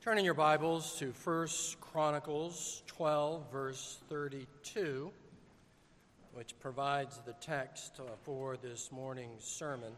Turn in your Bibles to 1 Chronicles 12, verse 32, which provides the text for this morning's sermon.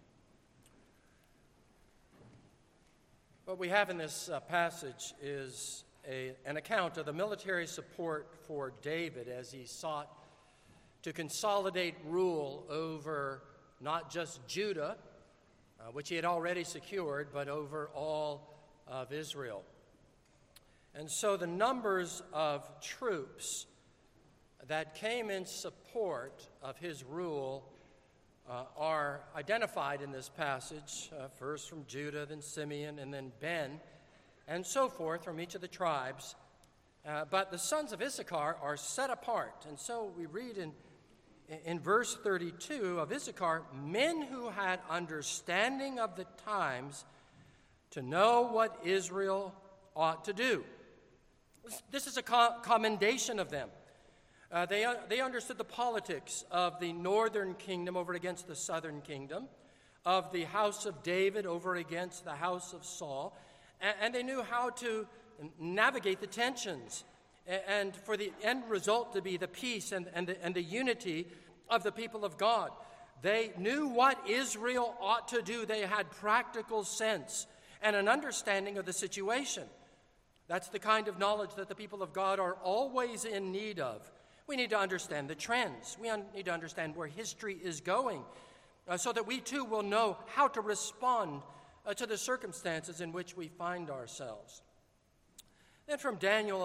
What we have in this passage is an account of the military support for David as he sought to consolidate rule over not just Judah, which he had already secured, but over all of Israel. And so the numbers of troops that came in support of his rule are identified in this passage, first from Judah, then Simeon, and then Ben, and so forth from each of the tribes. But the sons of Issachar are set apart. And so we read in verse 32 of Issachar, men who had understanding of the times to know what Israel ought to do. This is a commendation of them. They understood the politics of the northern kingdom over against the southern kingdom, of the house of David over against the house of Saul, and they knew how to navigate the tensions and for the end result to be the peace and the unity of the people of God. They knew what Israel ought to do. They had practical sense and an understanding of the situation. That's the kind of knowledge that the people of God are always in need of. We need to understand the trends. We need to understand where history is going so that we too will know how to respond to the circumstances in which we find ourselves. Then from Daniel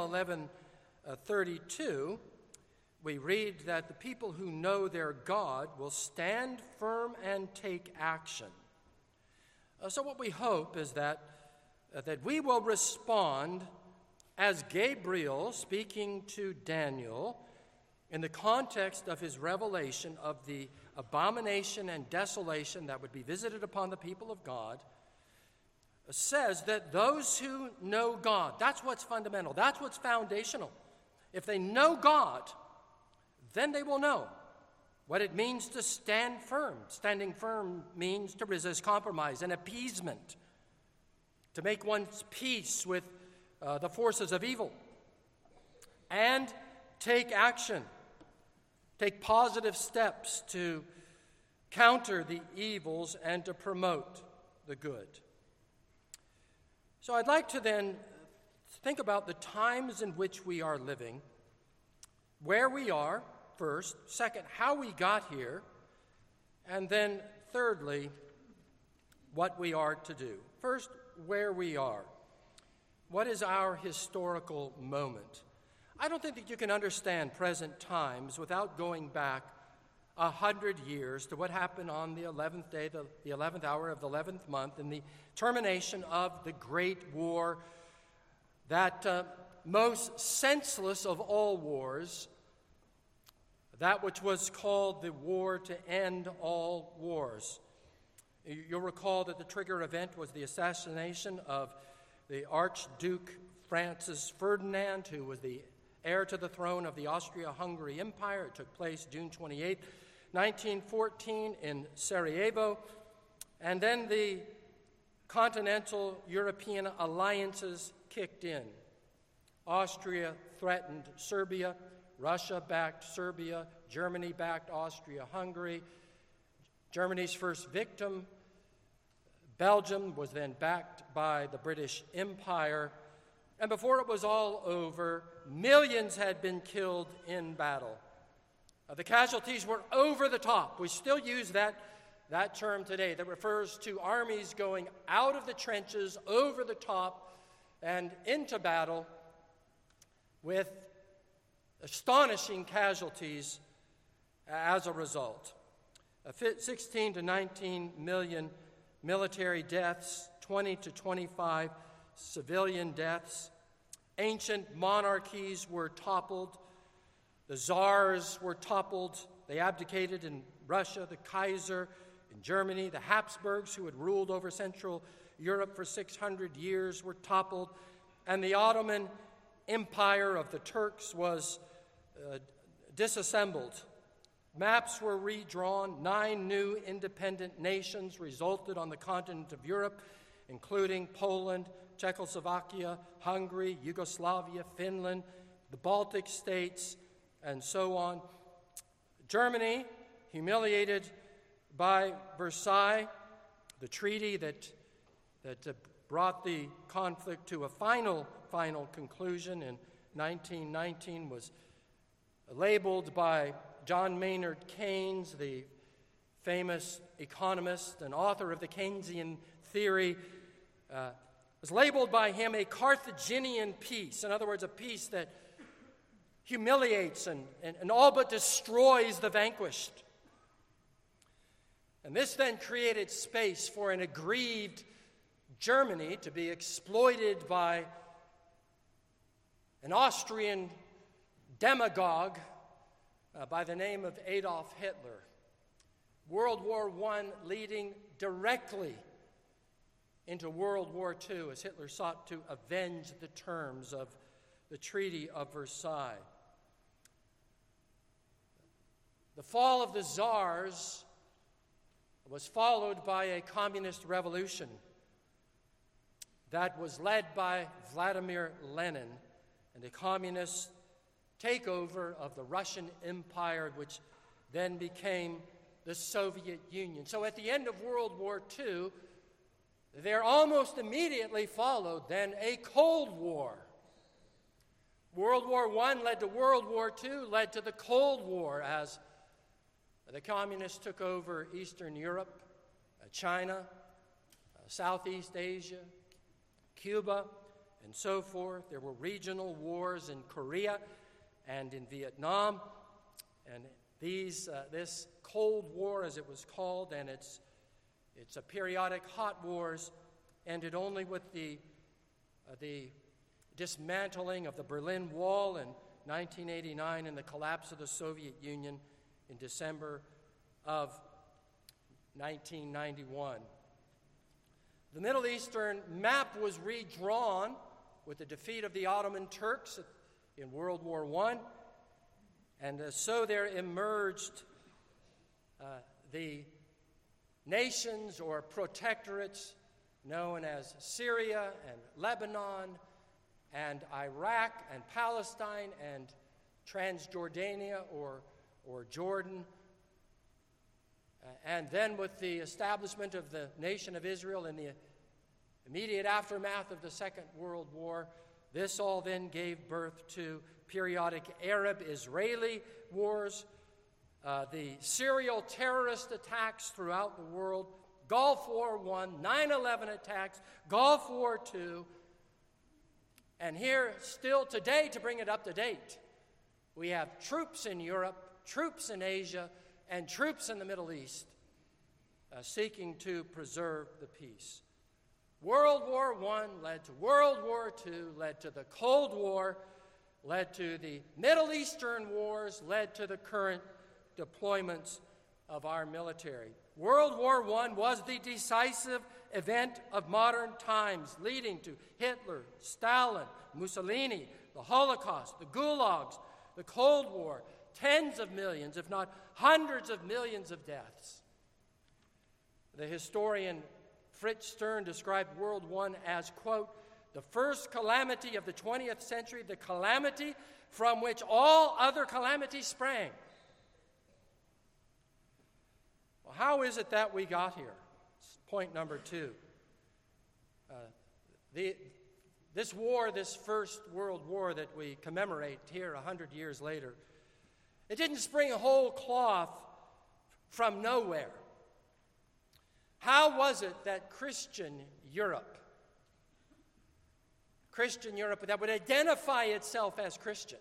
11:32, we read that the people who know their God will stand firm and take action. So what we hope is that we will respond as Gabriel speaking to Daniel in the context of his revelation of the abomination and desolation that would be visited upon the people of God, says that those who know God, that's what's fundamental, that's what's foundational. If they know God, then they will know what it means to stand firm. Standing firm means to resist compromise and appeasement, to make one's peace with the forces of evil, and take action, take positive steps to counter the evils and to promote the good. So I'd like to then think about the times in which we are living, where we are, first, second, how we got here, and then thirdly, what we are to do. First, where we are. What is our historical moment? I don't think that you can understand present times without going back 100 years to what happened on the 11th day, the 11th hour of the 11th month, in the termination of the Great War, that most senseless of all wars, that which was called the war to end all wars. You'll recall that the trigger event was the assassination of the Archduke Francis Ferdinand, who was the heir to the throne of the Austria-Hungary Empire. It took place June 28, 1914 in Sarajevo. And then the continental European alliances kicked in. Austria threatened Serbia. Russia backed Serbia. Germany backed Austria-Hungary. Germany's first victim, Belgium, was then backed by the British Empire. And before it was all over, millions had been killed in battle. The casualties were over the top. We still use that term today that refers to armies going out of the trenches, over the top, and into battle with astonishing casualties as a result. 16 to 19 million military deaths, 20 to 25 civilian deaths. Ancient monarchies were toppled. The czars were toppled. They abdicated in Russia. The Kaiser in Germany. The Habsburgs, who had ruled over Central Europe for 600 years, were toppled. And the Ottoman Empire of the Turks was disassembled. Maps were redrawn. 9 new independent nations resulted on the continent of Europe, including Poland, Czechoslovakia, Hungary, Yugoslavia, Finland, the Baltic states, and so on. Germany, humiliated by Versailles, the treaty that brought the conflict to a final conclusion in 1919, was labeled by John Maynard Keynes, the famous economist and author of the Keynesian theory, was labeled by him a Carthaginian peace. In other words, a peace that humiliates and all but destroys the vanquished. And this then created space for an aggrieved Germany to be exploited by an Austrian demagogue by the name of Adolf Hitler. World War I leading directly into World War II as Hitler sought to avenge the terms of the Treaty of Versailles. The fall of the Tsars was followed by a communist revolution that was led by Vladimir Lenin and a communist takeover of the Russian Empire, which then became the Soviet Union. So at the end of World War II, there almost immediately followed then a Cold War. World War I led to World War II, led to the Cold War as the communists took over Eastern Europe, China, Southeast Asia, Cuba, and so forth. There were regional wars in Korea and in Vietnam. And this Cold War, as it was called, and its periodic hot wars ended only with the dismantling of the Berlin Wall in 1989 and the collapse of the Soviet Union in December of 1991. The Middle Eastern map was redrawn with the defeat of the Ottoman Turks in World War I, and so there emerged the nations or protectorates known as Syria and Lebanon and Iraq and Palestine and Transjordania or Jordan. And then with the establishment of the nation of Israel in the immediate aftermath of the Second World War, this all then gave birth to periodic Arab-Israeli wars, the serial terrorist attacks throughout the world, Gulf War I, 9/11 attacks, Gulf War II, and here still today, to bring it up to date, we have troops in Europe, troops in Asia, and troops in the Middle East seeking to preserve the peace. World War I led to World War II, led to the Cold War, led to the Middle Eastern wars, led to the current deployments of our military. World War I was the decisive event of modern times, leading to Hitler, Stalin, Mussolini, the Holocaust, the gulags, the Cold War, tens of millions, if not hundreds of millions of deaths. The historian Fritz Stern described World I as, quote, the first calamity of the 20th century, the calamity from which all other calamities sprang. Well, how is it that we got here? Point number 2. This war, this First World War that we commemorate here 100 years later, it didn't spring a whole cloth from nowhere. How was it that Christian Europe that would identify itself as Christian,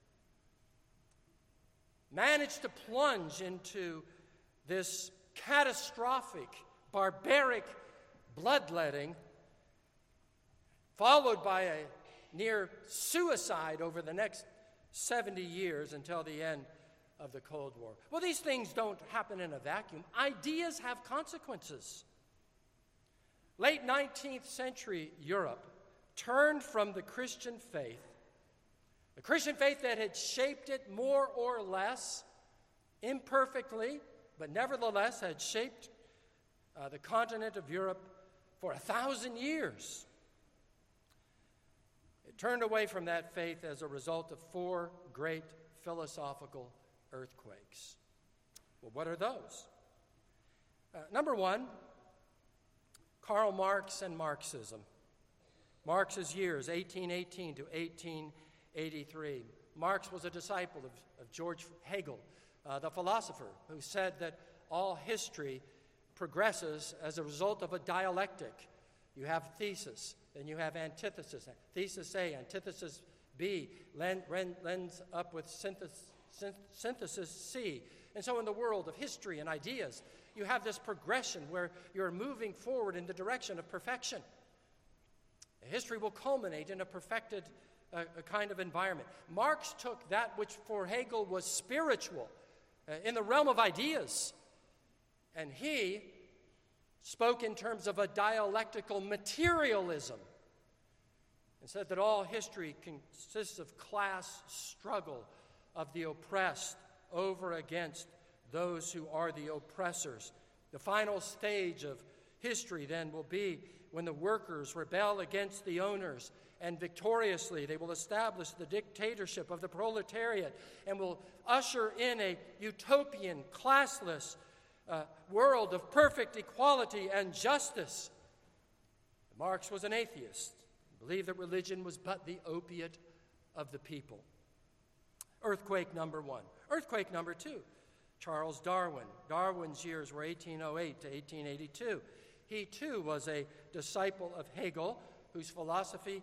managed to plunge into this catastrophic, barbaric bloodletting, followed by a near suicide over the next 70 years until the end of the Cold War? Well, these things don't happen in a vacuum. Ideas have consequences. Late 19th century Europe turned from the Christian faith that had shaped it more or less imperfectly, but nevertheless had shaped the continent of Europe for 1,000 years. It turned away from that faith as a result of 4 great philosophical earthquakes. Well, what are those? Number 1, Karl Marx and Marxism. Marx's years, 1818 to 1883. Marx was a disciple of George Hegel, the philosopher, who said that all history progresses as a result of a dialectic. You have thesis, then you have antithesis. Thesis A, antithesis B, lends up with synthesis C. And so in the world of history and ideas, you have this progression where you're moving forward in the direction of perfection. History will culminate in a perfected a kind of environment. Marx took that which for Hegel was spiritual, in the realm of ideas, and he spoke in terms of a dialectical materialism and said that all history consists of class struggle of the oppressed over against those who are the oppressors. The final stage of history then will be when the workers rebel against the owners, and victoriously they will establish the dictatorship of the proletariat and will usher in a utopian, classless world of perfect equality and justice. Marx was an atheist, believed that religion was but the opiate of the people. Earthquake number 1. Earthquake number 2, Charles Darwin. Darwin's years were 1808 to 1882. He too was a disciple of Hegel, whose philosophy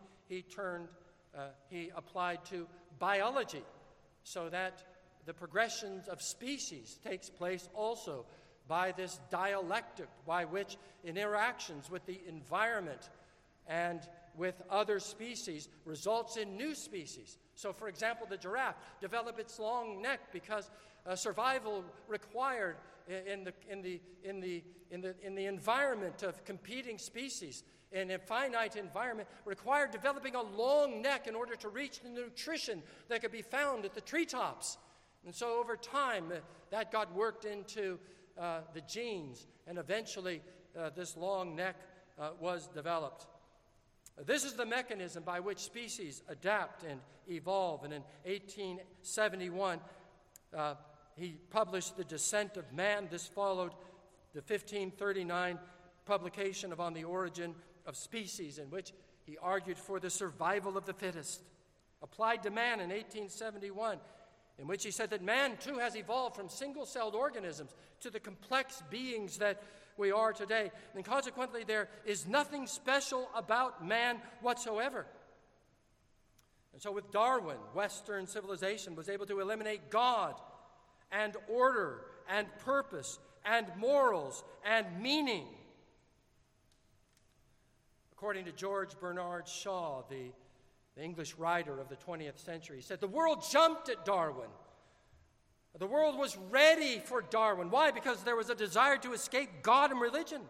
he applied to biology, so that the progressions of species takes place also by this dialectic by which interactions with the environment and with other species results in new species. So, for example, the giraffe developed its long neck because survival required in the environment of competing species, in a finite environment, required developing a long neck in order to reach the nutrition that could be found at the treetops. And so over time, that got worked into the genes, and eventually this long neck was developed. This is the mechanism by which species adapt and evolve. And in 1871, he published The Descent of Man. This followed the 1539 publication of On the Origin of Species, in which he argued for the survival of the fittest. Applied to man in 1871, in which he said that man too has evolved from single-celled organisms to the complex beings that we are today. And consequently, there is nothing special about man whatsoever. And so with Darwin, Western civilization was able to eliminate God and order and purpose and morals and meaning. According to George Bernard Shaw, the English writer of the 20th century, he said, the world jumped at Darwin. The world was ready for Darwin. Why? Because there was a desire to escape God and religion.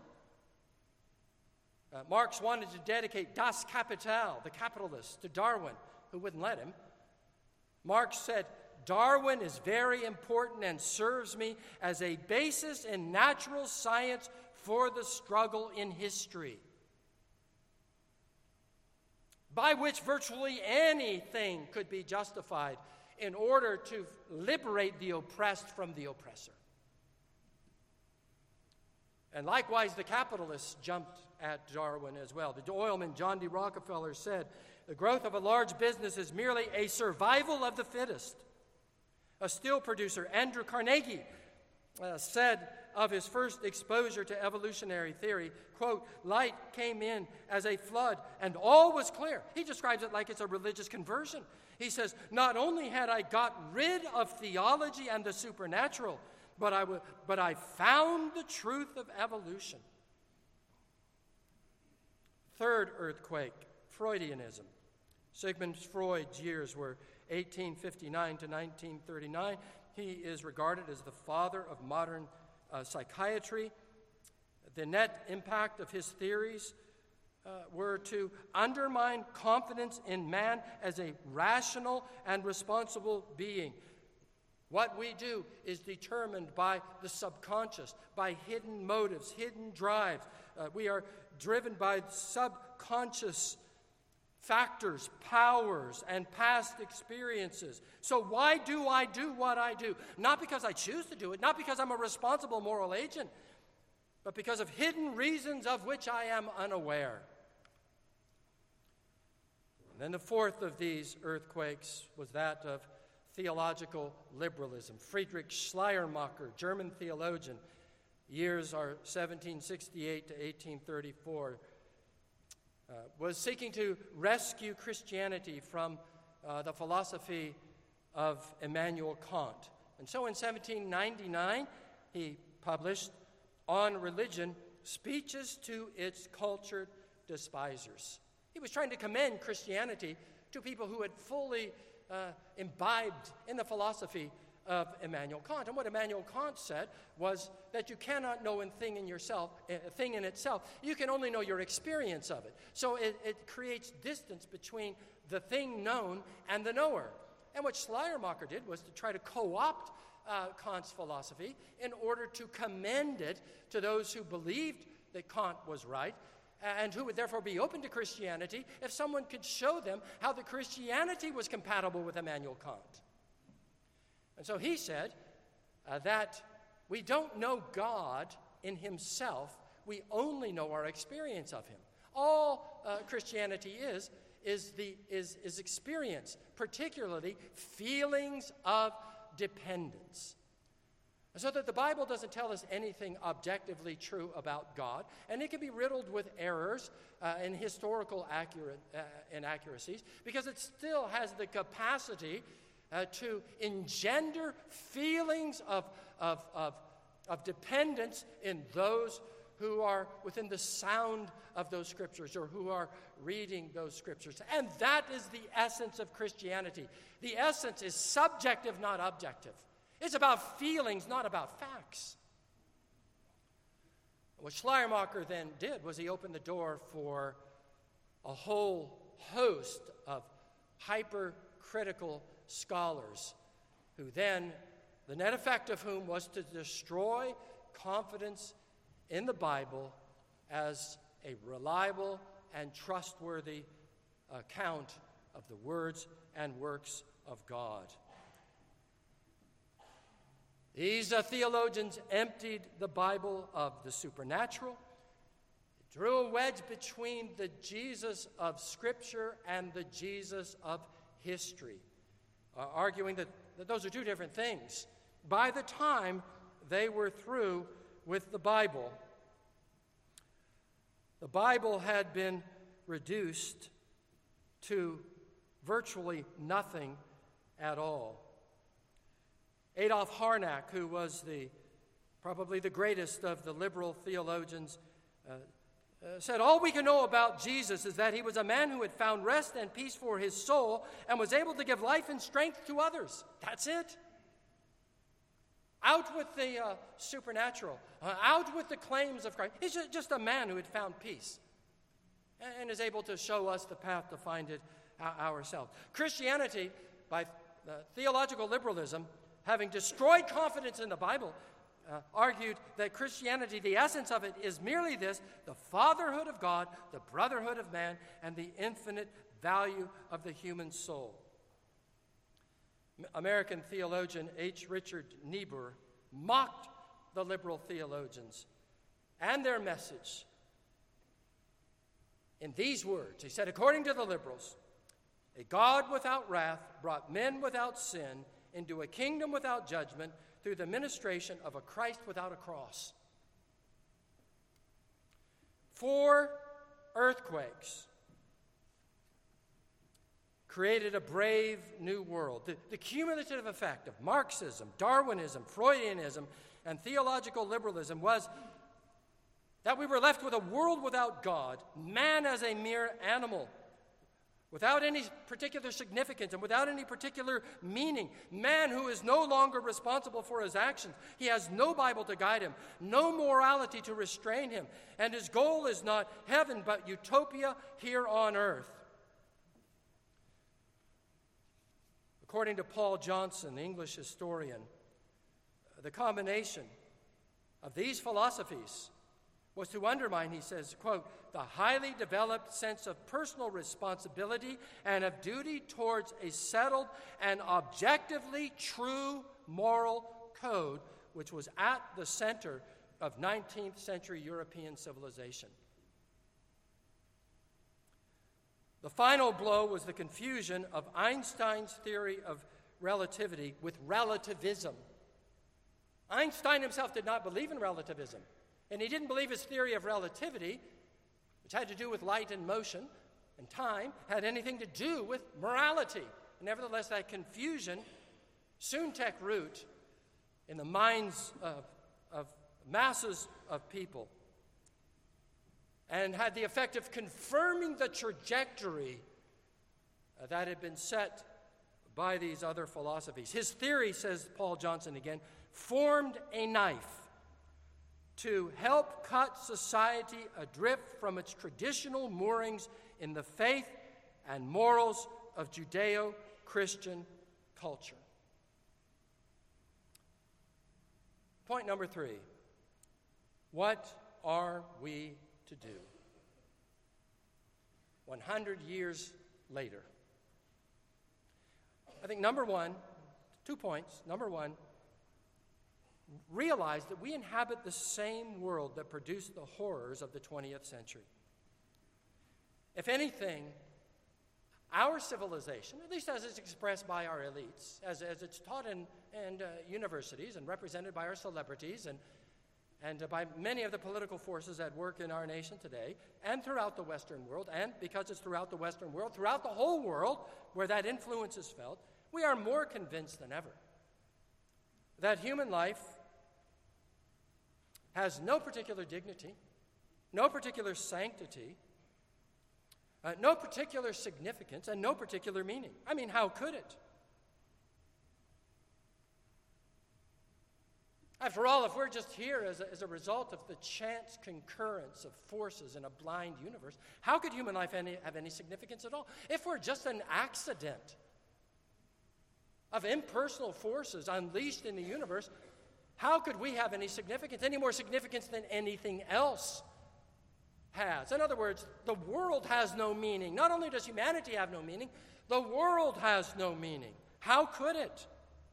Marx wanted to dedicate Das Kapital, the capitalist, to Darwin, who wouldn't let him. Marx said, Darwin is very important and serves me as a basis in natural science for the struggle in history, by which virtually anything could be justified in order to liberate the oppressed from the oppressor. And likewise, the capitalists jumped at Darwin as well. The oilman John D. Rockefeller said, the growth of a large business is merely a survival of the fittest. A steel producer, Andrew Carnegie, said of his first exposure to evolutionary theory, quote, light came in as a flood and all was clear. He describes it like it's a religious conversion. He says, not only had I got rid of theology and the supernatural, but I found the truth of evolution. Third earthquake, Freudianism. Sigmund Freud's years were 1859 to 1939. He is regarded as the father of modern psychiatry. The net impact of his theories were to undermine confidence in man as a rational and responsible being. What we do is determined by the subconscious, by hidden motives, hidden drives. We are driven by subconscious factors, powers, and past experiences. So why do I do what I do? Not because I choose to do it, not because I'm a responsible moral agent, but because of hidden reasons of which I am unaware. And then the fourth of these earthquakes was that of theological liberalism. Friedrich Schleiermacher, German theologian, years are 1768 to 1834, was seeking to rescue Christianity from the philosophy of Immanuel Kant. And so in 1799, he published On Religion, Speeches to Its Cultured Despisers. He was trying to commend Christianity to people who had fully imbibed in the philosophy of Immanuel Kant. And what Immanuel Kant said was that you cannot know a thing in itself. You can only know your experience of it. So it creates distance between the thing known and the knower. And what Schleiermacher did was to try to co-opt Kant's philosophy in order to commend it to those who believed that Kant was right and who would therefore be open to Christianity if someone could show them how the Christianity was compatible with Immanuel Kant. And so he said that we don't know God in himself, we only know our experience of him. All Christianity is experience, particularly feelings of dependence. So that the Bible doesn't tell us anything objectively true about God, and it can be riddled with errors and historical inaccuracies, because it still has the capacity to engender feelings of dependence in those who are within the sound of those scriptures or who are reading those scriptures. And that is the essence of Christianity. The essence is subjective, not objective. It's about feelings, not about facts. What Schleiermacher then did was he opened the door for a whole host of hypercritical scholars who then, the net effect of whom was to destroy confidence in the Bible as a reliable and trustworthy account of the words and works of God. These theologians emptied the Bible of the supernatural, drew a wedge between the Jesus of Scripture and the Jesus of history, arguing that those are two different things. By the time they were through with the Bible had been reduced to virtually nothing at all. Adolf Harnack, who was probably the greatest of the liberal theologians, said, all we can know about Jesus is that he was a man who had found rest and peace for his soul and was able to give life and strength to others. That's it. Out with the supernatural. Out with the claims of Christ. He's just a man who had found peace and is able to show us the path to find it ourselves. Christianity, by theological liberalism, having destroyed confidence in the Bible, argued that Christianity, the essence of it, is merely this: the fatherhood of God, the brotherhood of man, and the infinite value of the human soul. American theologian H. Richard Niebuhr mocked the liberal theologians and their message in these words. He said, according to the liberals, a God without wrath brought men without sin into a kingdom without judgment through the ministration of a Christ without a cross. 4 earthquakes created a brave new world. The cumulative effect of Marxism, Darwinism, Freudianism, and theological liberalism was that we were left with a world without God, man as a mere animal, without any particular significance and without any particular meaning. Man who is no longer responsible for his actions. He has no Bible to guide him, no morality to restrain him, and his goal is not heaven but utopia here on earth. According to Paul Johnson, the English historian, the combination of these philosophies was to undermine, he says, quote, the highly developed sense of personal responsibility and of duty towards a settled and objectively true moral code, which was at the center of 19th century European civilization. The final blow was the confusion of Einstein's theory of relativity with relativism. Einstein himself did not believe in relativism, and he didn't believe his theory of relativity, which had to do with light and motion and time, had anything to do with morality. Nevertheless, that confusion soon took root in the minds of masses of people and had the effect of confirming the trajectory that had been set by these other philosophies. His theory, says Paul Johnson again, formed a knife to help cut society adrift from its traditional moorings in the faith and morals of Judeo-Christian culture. Point number 3. What are we to do 100 years later? I think number 1, 2 points. Number 1, realize that we inhabit the same world that produced the horrors of the 20th century. If anything, our civilization, at least as it's expressed by our elites, as it's taught in universities and represented by our celebrities and by many of the political forces at work in our nation today and throughout the Western world, and because it's throughout the Western world, throughout the whole world where that influence is felt, we are more convinced than ever that human life has no particular dignity, no particular sanctity, no particular significance, and no particular meaning. I mean, how could it? After all, if we're just here as a result of the chance concurrence of forces in a blind universe, how could human life have any significance at all? If we're just an accident of impersonal forces unleashed in the universe, how could we have any significance, any more significance than anything else has? In other words, the world has no meaning. Not only does humanity have no meaning, the world has no meaning. How could it?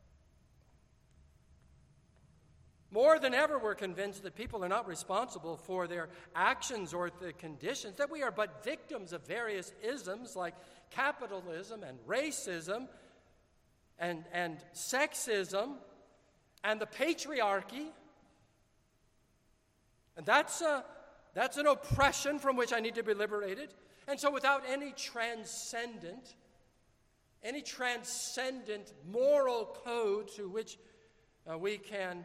More than ever, we're convinced that people are not responsible for their actions or the conditions, that we are but victims of various isms like capitalism and racism and sexism and the patriarchy. And that's an oppression from which I need to be liberated. And so without any transcendent moral code to which we can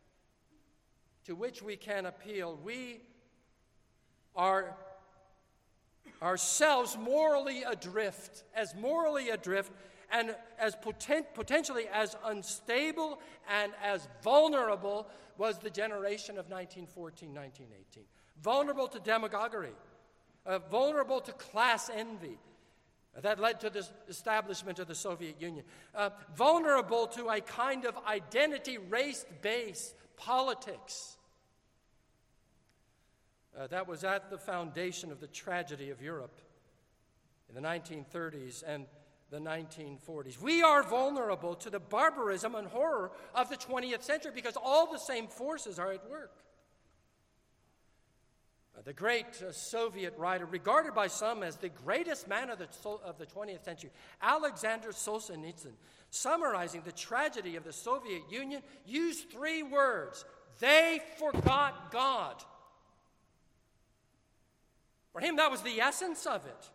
appeal, we are ourselves morally adrift and as potentially as unstable and as vulnerable was the generation of 1914, 1918. Vulnerable to demagoguery, vulnerable to class envy that led to the establishment of the Soviet Union, vulnerable to a kind of identity race-based politics that was at the foundation of the tragedy of Europe in the 1930s and the 1940s. We are vulnerable to the barbarism and horror of the 20th century because all the same forces are at work. The great Soviet writer, regarded by some as the greatest man of the 20th century, Alexander Solzhenitsyn, summarizing the tragedy of the Soviet Union, used 3 words: they forgot God. For him, that was the essence of it.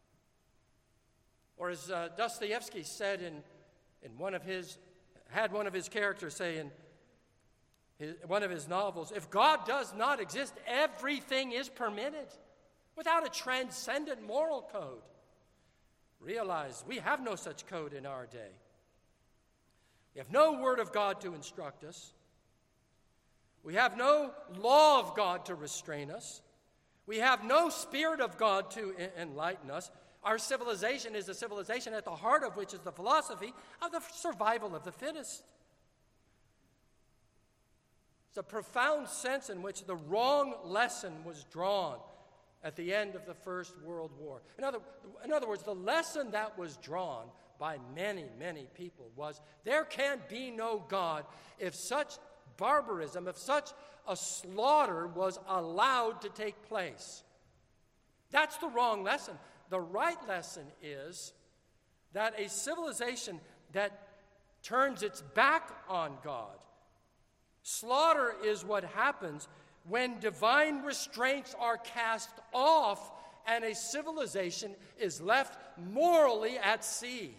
Or as Dostoevsky said in one of his characters say in one of his novels, if God does not exist, everything is permitted without a transcendent moral code. Realize we have no such code in our day. We have no word of God to instruct us. We have no law of God to restrain us. We have no Spirit of God to enlighten us. Our civilization is a civilization at the heart of which is the philosophy of the survival of the fittest. It's a profound sense in which the wrong lesson was drawn at the end of the First World War. In other words, the lesson that was drawn by many, many people was there can be no God if such barbarism, if such a slaughter was allowed to take place. That's the wrong lesson. The right lesson is that a civilization that turns its back on God, slaughter is what happens when divine restraints are cast off and a civilization is left morally at sea,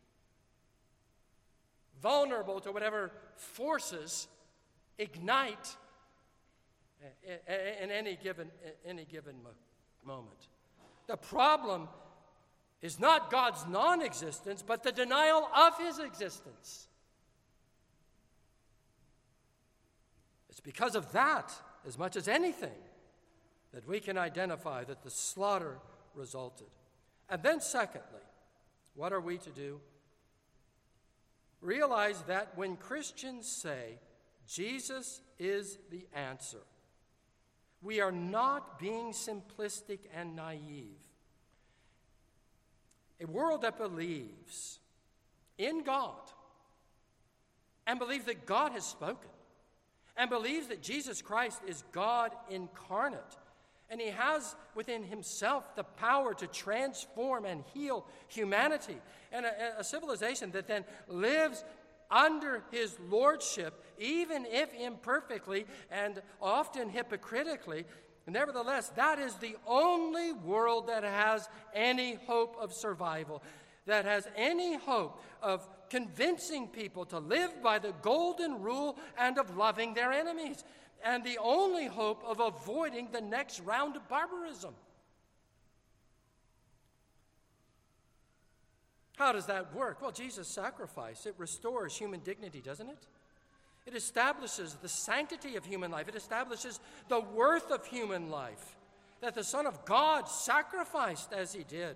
vulnerable to whatever forces ignite in any given moment. The problem is not God's non-existence, but the denial of his existence. It's because of that, as much as anything, that we can identify that the slaughter resulted. And then secondly, what are we to do? Realize that when Christians say Jesus is the answer, we are not being simplistic and naive. A world that believes in God and believes that God has spoken and believes that Jesus Christ is God incarnate and he has within himself the power to transform and heal humanity, and a civilization that then lives under his lordship, even if imperfectly and often hypocritically. Nevertheless, that is the only world that has any hope of survival, that has any hope of convincing people to live by the golden rule and of loving their enemies, and the only hope of avoiding the next round of barbarism. How does that work? Well, Jesus' sacrifice, it restores human dignity, doesn't it? It establishes the sanctity of human life. It establishes the worth of human life, that the Son of God sacrificed as he did,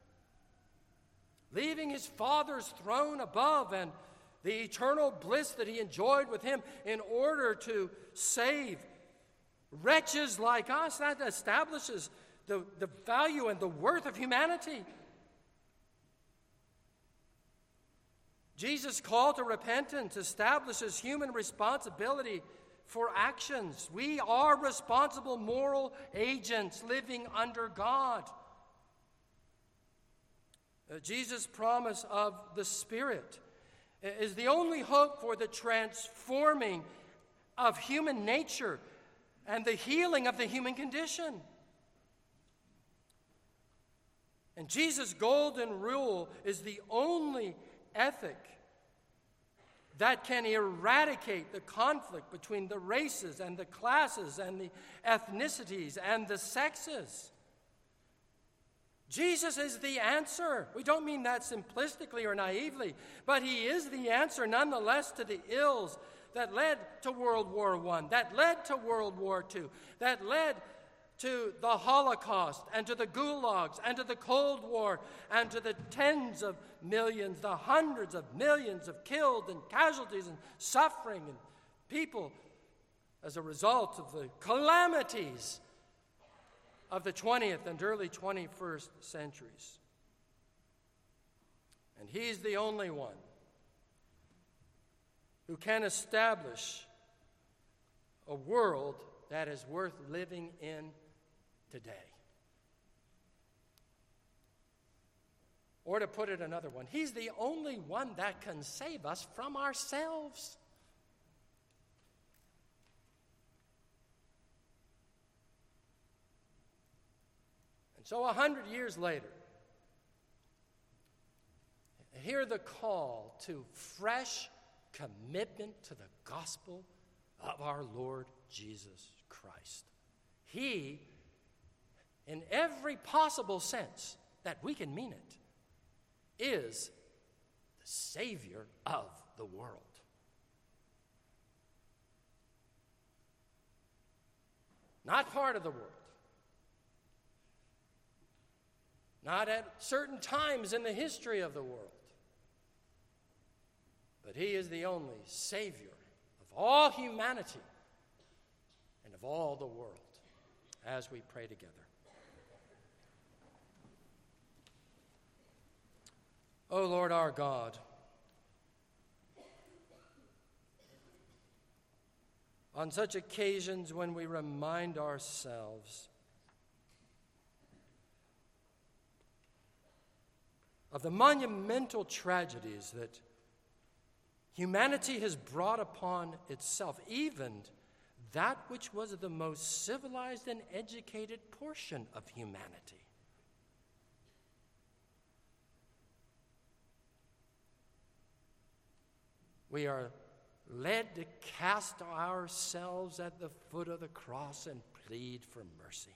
leaving his Father's throne above and the eternal bliss that he enjoyed with him in order to save wretches like us. That establishes the value and the worth of humanity. Jesus' call to repentance establishes human responsibility for actions. We are responsible moral agents living under God. Jesus' promise of the Spirit is the only hope for the transforming of human nature and the healing of the human condition. And Jesus' golden rule is the only ethic that can eradicate the conflict between the races and the classes and the ethnicities and the sexes. Jesus is the answer. We don't mean that simplistically or naively, but he is the answer nonetheless to the ills that led to World War I, that led to World War II, that led to the Holocaust and to the gulags and to the Cold War and to the tens of millions, the hundreds of millions of killed and casualties and suffering and people as a result of the calamities of the 20th and early 21st centuries. And he's the only one who can establish a world that is worth living in today. Or to put it another one, he's the only one that can save us from ourselves. And so 100 years later, hear the call to fresh commitment to the gospel of our Lord Jesus Christ. He, in every possible sense that we can mean it, is the Savior of the world. Not part of the world. Not at certain times in the history of the world. But he is the only Savior of all humanity of all the world, as we pray together. O Lord our God, on such occasions when we remind ourselves of the monumental tragedies that humanity has brought upon itself, even that which was the most civilized and educated portion of humanity. We are led to cast ourselves at the foot of the cross and plead for mercy.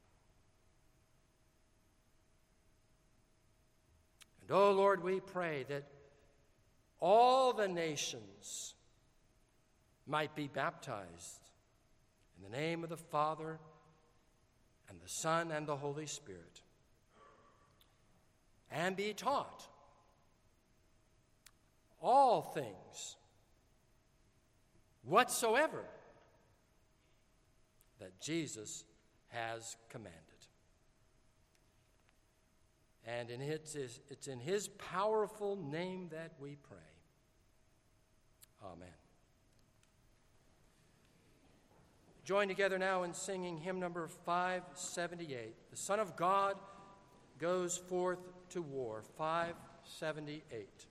And, oh Lord, we pray that all the nations might be baptized in the name of the Father and the Son and the Holy Spirit, and be taught all things whatsoever that Jesus has commanded. And it's in his powerful name that we pray. Amen. Join together now in singing hymn number 578. The Son of God goes forth to war, 578.